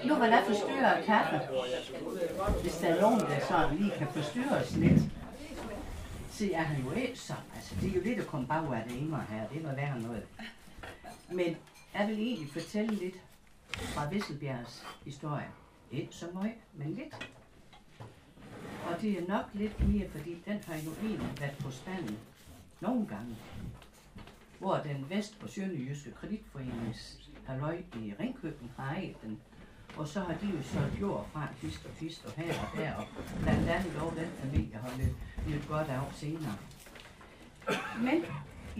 Nu vil jeg forstyrre kaffe. Hvis der er nogen, der sådan lige kan forstyrre os lidt. Så jeg har jo ikke så, altså det er jo lidt at komme bag af det ene her, det er noget værre noget. Men jeg vil egentlig fortælle lidt fra Visselbjergs historie. Ikke så meget, men lidt. Og det er nok lidt mere, fordi den har jo egentlig været på spanden nogle gange. Hvor den Vest- og Sønderjyske Kreditforenings halløj i Ringkøbing har ejet den. Og så har de jo solgt jord fra fist og her og der, og blandt andet over den familie har lidt godt af senere. Men i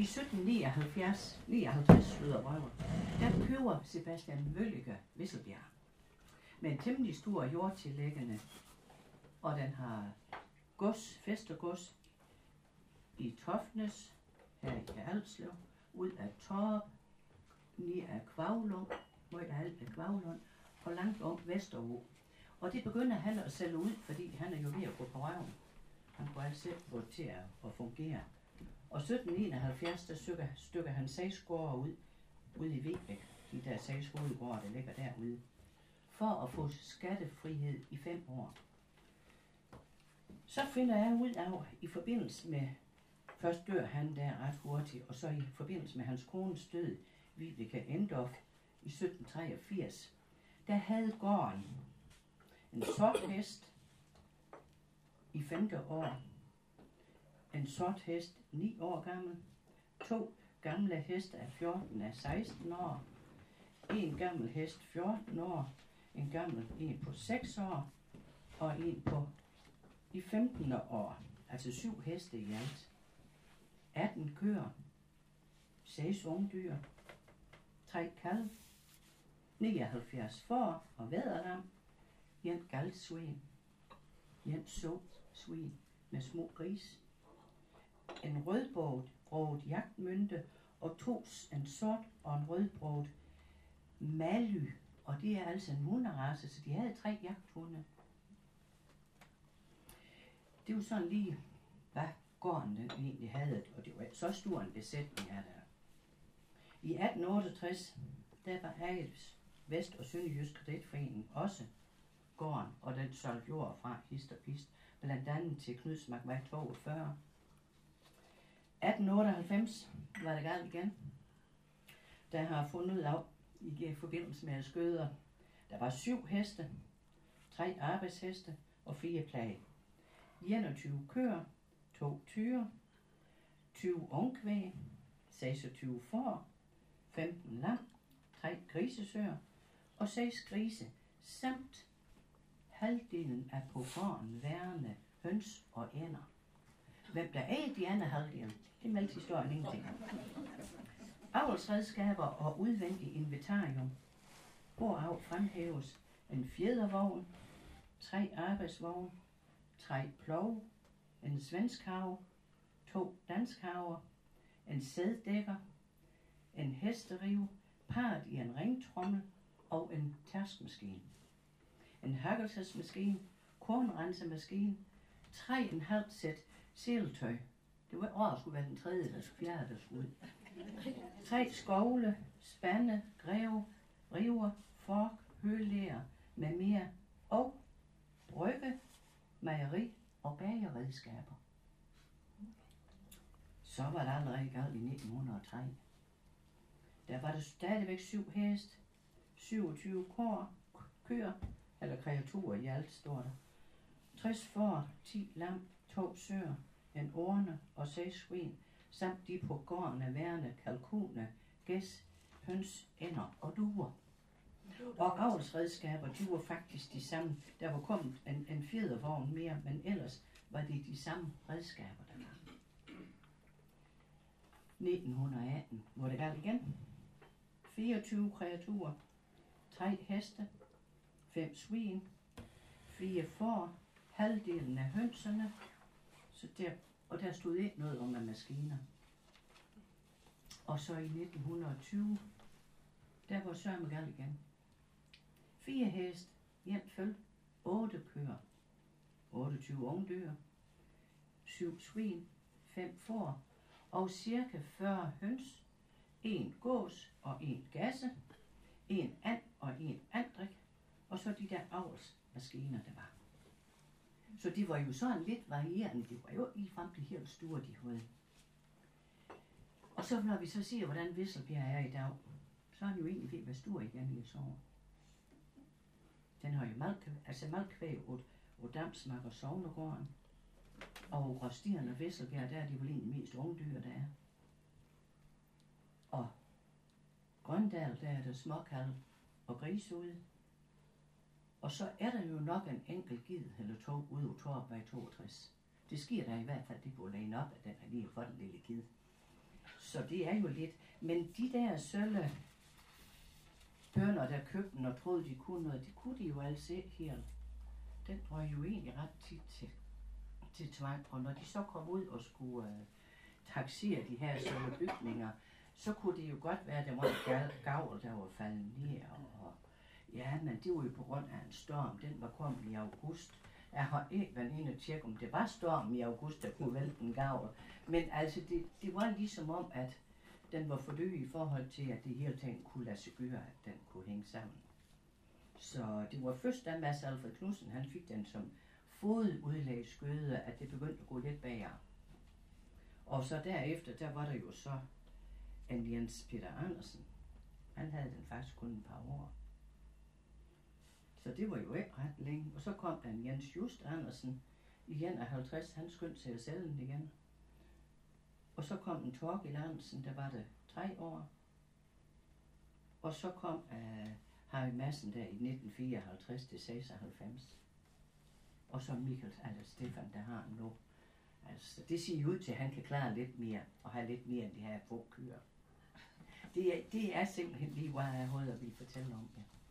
1759 der køber Sebastian Mølliger Visselbjerg med en temmelig stor jordtillæggende, og den har fæstergods i Tofnes, her i Alslev, ud af Torp, ned af Kvavlund, og langt om Vesterbro. Og det begynder han at sælge ud, fordi han er jo ved at gå på røven. Han kunne altså selv få til at fungere. Og 1771, der stykker han 6 gårde ude i Vibæk, de der 6 hovedgårde, der ligger derude, for at få skattefrihed i 5 år. Så finder jeg ud af, i forbindelse med, først dør han der ret hurtigt, og så i forbindelse med hans kones død, Vibeke Endorf, i 1783, der havde gården en sort hest i 5. år, en sort hest 9 år gammel, 2 gamle heste af 14 af 16 år, en gammel hest 14 år, en gammel en på 6 år, og en på i 15 år, altså 7 heste i alt, 18 køer, 6 ungdyr, 3 kalve, 79 får og vædderlam, en galdsvin, en såsvin med små gris, en rødbroget jagtmynte og en sort og en rødbroget maly, og det er altså en hunderace, så de havde 3 jagthunde. Det var sådan lige, hvad gården den egentlig havde, og det var så stor en besætning af der. I 1868, der var ejet Vest- og Sønderjysk Kreditforening også gården, og den solgte jord fra hist og pist, blandt andet til Knudsmarkvej 42. 1898 var det galt igen. Der har fundet ud af, i forbindelse med skøder, der var 7 heste, 3 arbejdsheste og 4 plage. 21 køer, 2 tyre, 20 ungkvæg, 26 får, 15 lam, 3 grisesøer og 6 grise, samt halvdelen af på gården værende høns og ænder. Hvem der er de andre halvdelen, det meldte historien ingenting om. Avlsredskaber og udvendig inventarium, hvoraf fremhæves en fjedervogn, 3 arbejdsvogne, 3 plov, en svensk have, 2 dansk haver, en sæddækker, en hesterive, parret i en ringtrommel og en tærskemaskine. En hakkelsesmaskine, kornrensemaskine, 3,5 sæt seletøj. Det var året skulle være den 3. eller 4. der skulle ud. 3 skovle, spande, greve, river, fork, hølæger med mere og brygge, mejeri og bagerredskaber. Så var der allerede galt i 1903. Der var der stadigvæk 7 hest, 27 køer, eller kreaturer i alt står der. 60 får, 10 lam, 2 søer, en orne og 6 svin, samt de på gården af værende kalkuner, gæs, høns, ænder og duer. Og avlsredskaber, de var faktisk de samme. Der var kommet en fjedervogn mere, men ellers var det de samme redskaber, der var. 1918, hvor det galt igen. 24 kreaturer, 3 heste, 5 svin, 4 får, halvdelen af hønserne, så der stod ikke noget om maskiner. Og så i 1920, der var sørme galt igen. 4 hest, 1 føl, 8 køer, 28 ungdyr, 7 svin, 5 får og cirka 40 høns, 1 gås og 1 gasse, 1 and og 1 andrik, og så de der avlsmaskiner, der var. Så de var jo sådan lidt varierende. Det var jo ikke ligefrem de helt store, de havde. Og så når vi så siger, hvordan Visselbjerg er i dag, så er den jo egentlig ved at være stor igen i år. Den har jo malkkvæg på Damsmark og Sognegården. Og Gråstien og Visselbjerg, der er de vel egentlig mest ungdyr, der er. Og Grøndal, der er der småkalv og gris ude. Og så er der jo nok en enkelt gid eller to ude på Torvvej 62. Det sker der i hvert fald, det går lægen op, at den har lige fået en lille gid. Så det er jo lidt. Men de der sølle høner, der købte den og troede, de kunne noget, det kunne de jo altså ikke helt. Den røg jo egentlig ret tit til tvang. Og når de så kom ud og skulle taxere de her sølle bygninger, så kunne det jo godt være, at der var en gavl, der var faldet ned. Ja, men det var jo på grund af en storm. Den var kommet i august. Jeg har ikke været inde og tjekke, om det var storm i august, der kunne vælte en gavl. Men altså, det var ligesom om, at den var for dyr i forhold til, at det hele tiden kunne lade sig gøre, at den kunne hænge sammen. Så det var først, da Mads Alfred Knudsen, han fik den som fodudlægsskøde, at det begyndte at gå lidt bagere. Og så derefter, der var der jo så en Jens Peter Andersen. Han havde den faktisk kun et par år. Så det var jo ikke ret længe. Og så kom der en Jens Just Andersen i 51, han skyndte sig at sælge den igen. Og så kom en Torgild Andersen, der var der 3 år. Og så kom Harry Madsen der i 1954 til 96. Og så Michael, altså Stefan, der har nu. Altså, det siger jo ud til, at han kan klare lidt mere, og have lidt mere end de her få køer. Det er simpelthen lige, hvad jeg havde at ville fortælle om, ja.